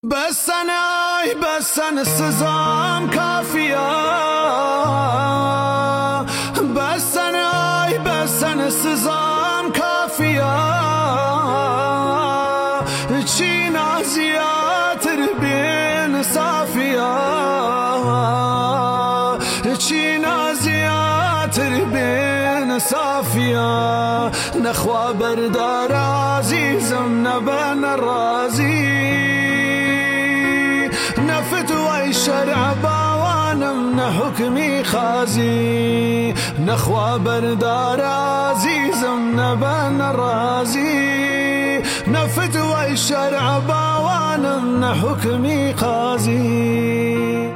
بسن سزام کافیه بسن سزام کافیه چی نازیاتر بین صافیه چی نازیاتر بین صافیه نخوا بردار عزیزم نبن رازی نفتوى الشرع باوانم نحكمي خازي نخوى بردار عزيزم نبان رازي نفتوى الشرع باوانم نحكمي خازي